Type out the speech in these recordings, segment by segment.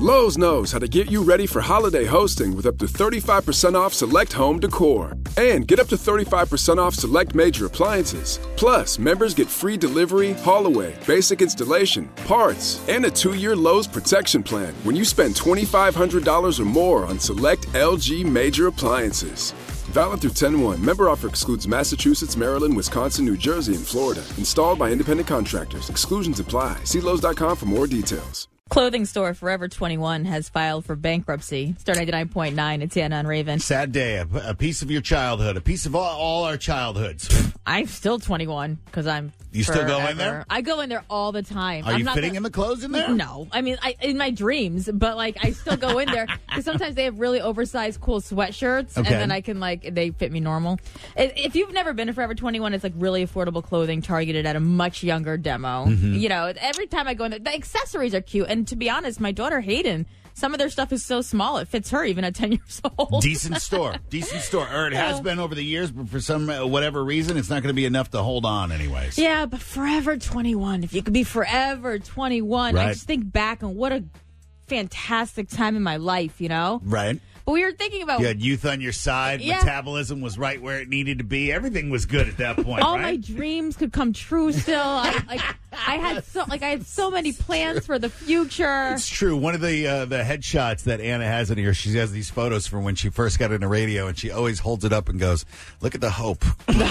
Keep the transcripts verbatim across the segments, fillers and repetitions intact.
Lowe's knows how to get you ready for holiday hosting with up to thirty-five percent off select home decor. And get up to thirty-five percent off select major appliances. Plus, members get free delivery, haul-away, basic installation, parts, and a two-year Lowe's protection plan when you spend twenty-five hundred dollars or more on select L G major appliances. Valid through ten one. Member offer excludes Massachusetts, Maryland, Wisconsin, New Jersey, and Florida. Installed by independent contractors. Exclusions apply. See Lowe's dot com for more details. Clothing store Forever twenty-one has filed for bankruptcy. Star ninety-nine point nine, it's Anna and Raven. Sad day. A, a piece of your childhood. A piece of all, all our childhoods. I'm still twenty-one because I'm You forever. still go in there? I go in there all the time. Are I'm you not fitting gonna, in the clothes in there? No. I mean, I, in my dreams, but, like, I still go in there because sometimes they have really oversized, cool sweatshirts, Okay. and then I can, like, they fit me normal. If if you've never been to Forever twenty-one, it's, like, really affordable clothing targeted at a much younger demo. Mm-hmm. You know, every time I go in there, the accessories are cute. And to be honest, my daughter Hayden, some of their stuff is so small it fits her even at ten years old. Decent store. Decent store. Or it has been over the years, but for some uh, whatever reason, it's not going to be enough to hold on anyways. Yeah, but Forever twenty-one. If you could be Forever twenty-one, Right. I just think back on what a fantastic time in my life, you know? Right. But we were thinking about You had youth on your side. Yeah. Metabolism was right where it needed to be. Everything was good at that point, all right? my dreams could come true still. I, like I had so like I had so many plans for the future. It's true. One of the uh, the headshots that Anna has in here, she has these photos from when she first got into radio, and she always holds it up and goes, "Look at the hope."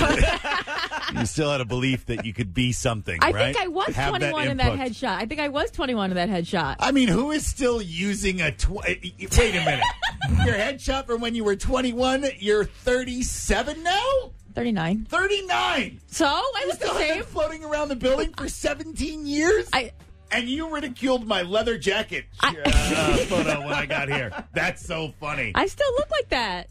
You still had a belief that you could be something, I right? think I was Have twenty-one in that input. headshot. I think I was twenty-one in that headshot. I mean, who is still using a... Tw- wait a minute. Your headshot from when you were twenty-one, you're thirty-seven now? thirty-nine. thirty-nine. So I You was still the have same. been floating around the building for seventeen years? I And you ridiculed my leather jacket I- uh, photo when I got here. That's so funny. I still look like that.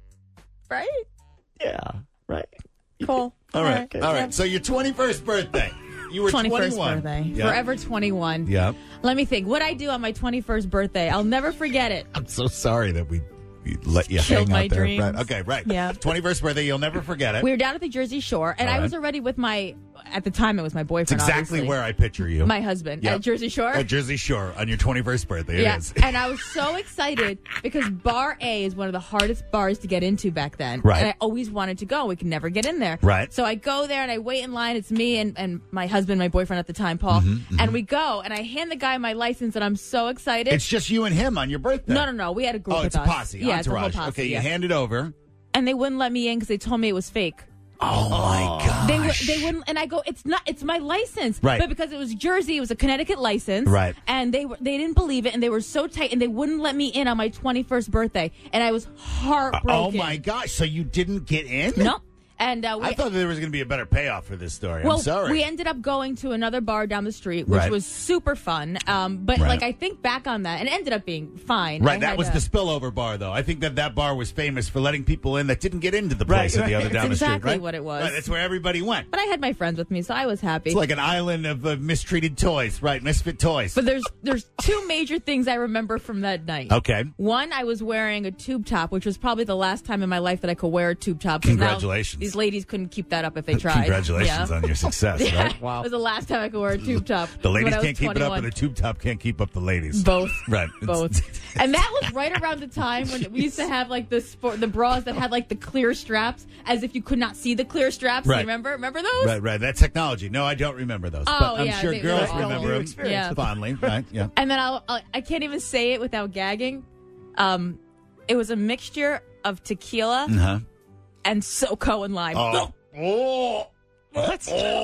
Right? Yeah, right. Cool. All right. Okay. All right. So your twenty-first birthday. You were twenty-first twenty-one. birthday. Yeah. Forever twenty-one. Yeah. Let me think. What I do on my twenty-first birthday, I'll never forget it. I'm so sorry that we, we let you Killed hang my out there. dreams. Right. Okay, right. Yeah. twenty-first birthday, you'll never forget it. We were down at the Jersey Shore, and All I was right. already with my, at the time it was my It's boyfriend, exactly obviously. where I picture you. My husband. Yep. At Jersey Shore? At Jersey Shore on your twenty-first birthday. yeah. It is. And I was so excited because Bar A is one of the hardest bars to get into back then. Right. And I always wanted to go. We could never get in there. Right. So I go there and I wait in line. It's me and, and my husband, my boyfriend at the time, Paul. Mm-hmm, And we go, and I hand the guy my license, and I'm so excited. It's just you and him on your birthday. no, no, no. We had a group Oh, with it's a us. posse. Yeah, it's a whole entourage. posse. Okay, you yeah. hand it over. And they wouldn't let me in because they told me it was fake. Oh, my gosh. They would, they wouldn't, and I go, it's not, it's my license, Right. But because it was Jersey, it was a Connecticut license, Right. And they were, they didn't believe it, and they were so tight, and they wouldn't let me in on my twenty-first birthday, and I was heartbroken. Oh, my gosh. So you didn't get in? No, and uh, we, I thought there was going to be a better payoff for this story. well, I'm sorry. we ended up going to another bar down the street, which Right. was super fun. Um, but Right. like I think back on that, and it ended up being fine. Right, I that had, was uh, the spillover bar, though. I think that that bar was famous for letting people in that didn't get into the place Right, at the right. other down That's the street, exactly right? what it was. Right, that's where everybody went. But I had my friends with me, so I was happy. It's like an island of uh, mistreated toys, right? Misfit toys. But there's there's two major things I remember from that night. Okay. One, I was wearing a tube top, which was probably the last time in my life that I could wear a tube top. 'cause now Congratulations. these ladies couldn't keep that up if they tried. Congratulations Yeah. on your success, Yeah. right? Wow. It was the last time I could wear a tube top. The when ladies I was can't keep it up, twenty-one. and the tube top can't keep up the ladies. Both. Right. Both. And that was right around the time when we used to have like the sport, the bras that had like the clear straps, as if you could not see the clear straps. Right. You remember? Remember those? Right, right. That technology. No, I don't remember those. Oh, but I'm yeah, sure they- girls they were remember all- them experience Yeah. fondly, right? Yeah. And then I'll, I'll, I can't even say it without gagging. Um, it was a mixture of tequila Uh-huh. and SoCo and lime. Oh. Oh. What?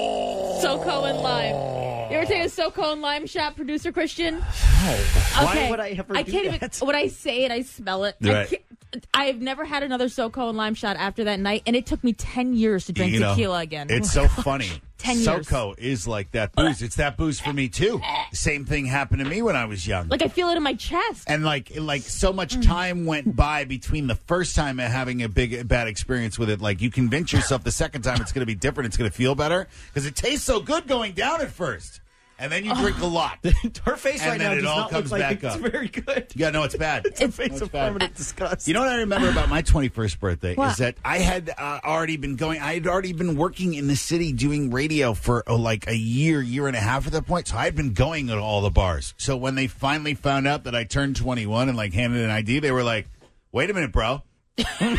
SoCo and lime. You ever take a SoCo and lime shot, producer Christian? Why would I ever I do can't that? even. When I say it, I smell it. I Right. can't- I've never had another SoCo and lime shot after that night, and it took me ten years to drink You know, tequila again. It's so funny. ten years. SoCo is like that booze. It's that booze for me too. Same thing happened to me when I was young. Like I feel it in my chest. And like, like so Mm. much time went by between the first time and having a big bad experience with it. Like you convince yourself the second time it's going to be different. It's going to feel better because it tastes so good going down at first. and then you drink a lot. Her face And right then now it does all not comes look like back it's up. very good. Yeah, no, it's bad. It's a face It's of bad. permanent disgust. You know what I remember about my twenty-first birthday What? is that I had uh, already been going, I had already been working in the city doing radio for oh, like a year, year and a half at that point. So I had been going to all the bars. So when they finally found out that I turned twenty-one and like handed an I D, they were like, wait a minute, bro. They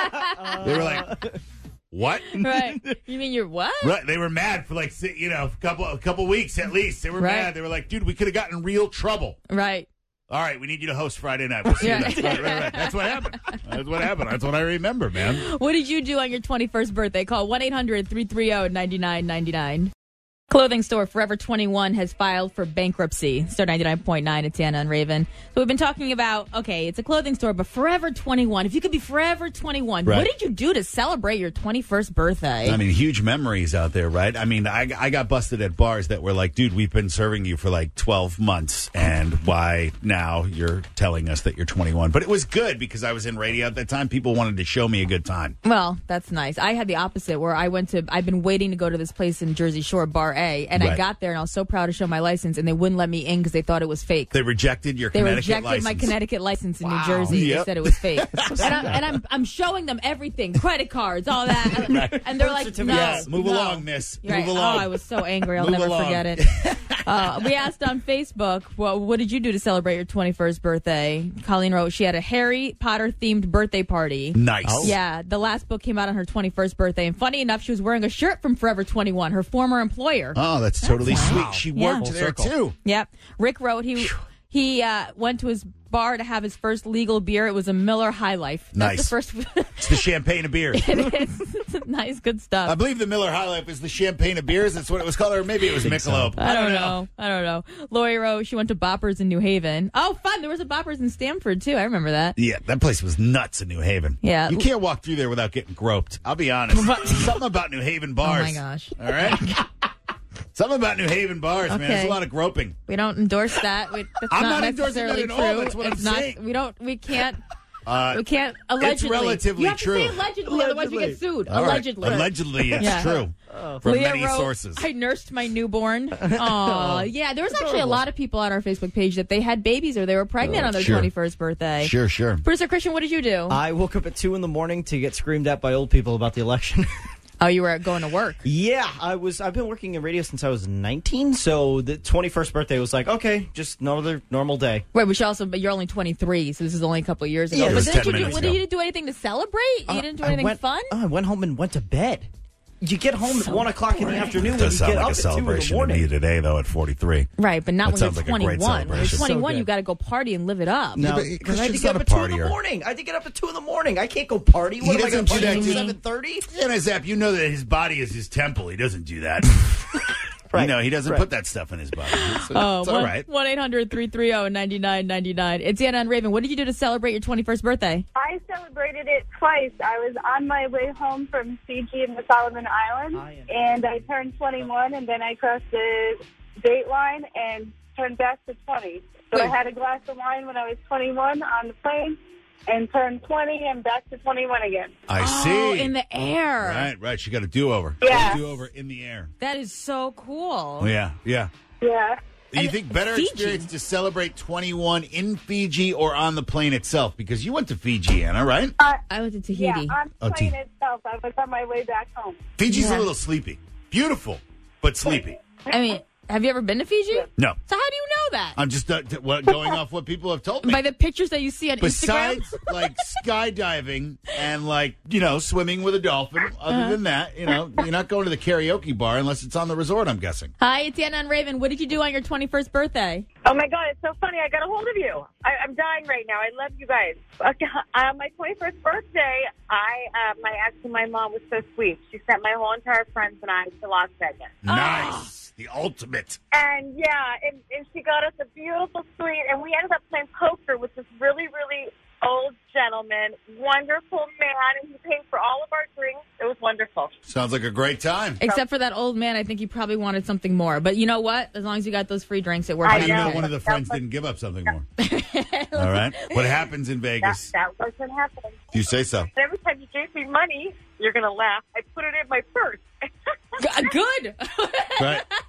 were like, what? Right. You mean you're what? Right. They were mad for like, si- you know, a couple, a couple weeks at least. They were Right. mad. They were like, dude, we could have gotten in real trouble. Right. All right, we need you to host Friday night. We'll see Yeah. you next. Right, right, right. That's what happened. That's what happened. That's what I remember, man. What did you do on your twenty-first birthday? Call one eight hundred three three zero nine nine nine nine. Clothing store Forever twenty-one has filed for bankruptcy. Star ninety-nine point nine, it's Anna and Raven. So we've been talking about, okay, it's a clothing store, but Forever twenty-one. If you could be Forever twenty-one, Right. what did you do to celebrate your twenty-first birthday? I mean, huge memories out there, right? I mean, I, I got busted at bars that were like, dude, we've been serving you for like twelve months, and why now you're telling us that you're twenty-one? But it was good because I was in radio at that time. People wanted to show me a good time. Well, that's nice. I had the opposite where I went to, I've been waiting to go to this place in Jersey Shore, Bar A, and I Right. got there and I was so proud to show my license, and they wouldn't let me in because they thought it was fake. They rejected your They Connecticut rejected license. my Connecticut license in Wow. New Jersey. Yep. They said it was fake. and I'm, and I'm, I'm showing them everything, credit cards, all that. And they're like, no. Yes, move no. along, miss. You're right. Move along. Oh, I was so angry. I'll Move never along. forget it. Uh, we asked on Facebook, well, what did you do to celebrate your twenty-first birthday? Colleen wrote she had a Harry Potter-themed birthday party. Nice. Oh. Yeah, the last book came out on her twenty-first birthday. And funny enough, she was wearing a shirt from Forever twenty-one, her former employer. Oh, that's totally sweet. She Yeah. worked Full there, circle. too. Yep. Rick wrote he he uh, went to his bar to have his first legal beer. It was a Miller High Life. That's Nice. the first. It's the champagne of beers. It is. It's nice, good stuff. I believe the Miller High Life is the champagne of beers. That's what it was called, or maybe it was Michelob. I don't know. I don't know. Lori wrote she went to Boppers in New Haven. Oh, fun. There was a Boppers in Stamford, too. I remember that. Yeah, that place was nuts in New Haven. Yeah. You can't walk through there without getting groped. I'll be honest. Something about New Haven bars. Oh, my gosh. All right? Something about New Haven bars, man. There's Okay. a lot of groping. We don't endorse that. We, that's I'm not, not endorsing necessarily that at all. true. That's what I'm it's not, saying. We don't. We can't. Uh, we can't. Allegedly. relatively you have true. To say allegedly, otherwise we get sued. all right. Allegedly. Allegedly, it's Yeah. true. From Leah many wrote, sources. I nursed my newborn. Aw, yeah. There was actually a lot of people on our Facebook page that they had babies or they were pregnant Oh, on their sure. twenty-first birthday. Sure, sure. Producer Christian, what did you do? I woke up at two in the morning to get screamed at by old people about the election. oh, you were going to work. Yeah, I was. I've been working in radio since I was nineteen. So the twenty-first birthday was like, okay, just another normal day. Wait, we should also, but you're only twenty-three, so this is only a couple of years ago. Yeah, it but was didn't ten you do, minutes what, ago. did you do anything to celebrate? You Uh, didn't do I anything went- fun? uh, I went home and went to bed. You get home at one o'clock in the afternoon when Does you sound get like up a at two in the celebration to morning. me today, though, at forty-three. Right, but not That when you're sounds like a great twenty-one. When you're celebration. twenty-one, So you good. got to go party and live it up. Yeah, but Because I had to Christian's get not up a at two in the partier. morning. I had to get up at two in the morning. I can't go party. What He am I going doesn't to do party that, at dude. seven thirty? And Zap, you know that his body is his temple. He doesn't do that. Right. You know, he doesn't Right. put that stuff in his body. It's, Oh, it's all right. one eight hundred three three zero nine nine nine nine. It's Anna and Raven. What did you do to celebrate your twenty-first birthday? I celebrated it twice. I was on my way home from Fiji and the Solomon Islands, and I turned twenty-one, and then I crossed the date line and turned back to twenty. So Wait. I had a glass of wine when I was twenty-one on the plane, and turned twenty and back to twenty-one again. I Oh, see. in the air. Right, right. She got a do-over. Yeah. Do-over in the air. That is so cool. Oh, yeah, yeah. Yeah. Do you And think better Fiji. experience to celebrate twenty-one in Fiji or on the plane itself? Because you went to Fiji, Anna, right? Uh, I went to Tahiti. yeah, on Oh, the plane T- itself. I was on my way back home. Fiji's Yeah. a little sleepy. Beautiful, but sleepy. I mean, have you ever been to Fiji? No. So how do you know that? I'm just uh, t- what, going off what people have told me. By the pictures that you see on Besides, Instagram? like, skydiving and, like, you know, swimming with a dolphin, other Uh-huh. than that, you know, you're not going to the karaoke bar unless it's on the resort, I'm guessing. Hi, it's Anna and Raven. What did you do on your twenty-first birthday? Oh my God, it's so funny. I got a hold of you. I, I'm dying right now. I love you guys. Okay, on my twenty-first birthday, I uh, my actually my mom was so sweet. She sent my whole entire friends and I to Las Vegas. Nice. The ultimate. And yeah, and, and she got us a beautiful suite, and we ended up playing poker with this really, really old gentleman, wonderful man, and he paid for all of our drinks. It was wonderful. Sounds like a great time. Except for that old man, I think he probably wanted something more. But you know what? As long as you got those free drinks, it worked I out. How do you know know. one of the friends didn't give up something more? All right. What happens in That, Vegas? that wasn't happening. You say so. And every time you gave me money, you're going to laugh, I put it in my purse. G- Good. Right.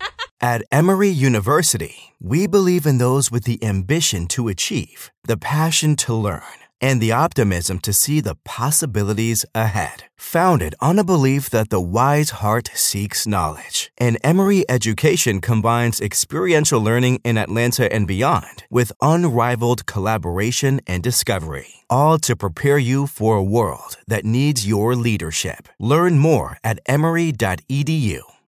At Emory University, we believe in those with the ambition to achieve, the passion to learn, and the optimism to see the possibilities ahead. Founded on a belief that the wise heart seeks knowledge, and Emory education combines experiential learning in Atlanta and beyond with unrivaled collaboration and discovery, all to prepare you for a world that needs your leadership. Learn more at emory dot e d u.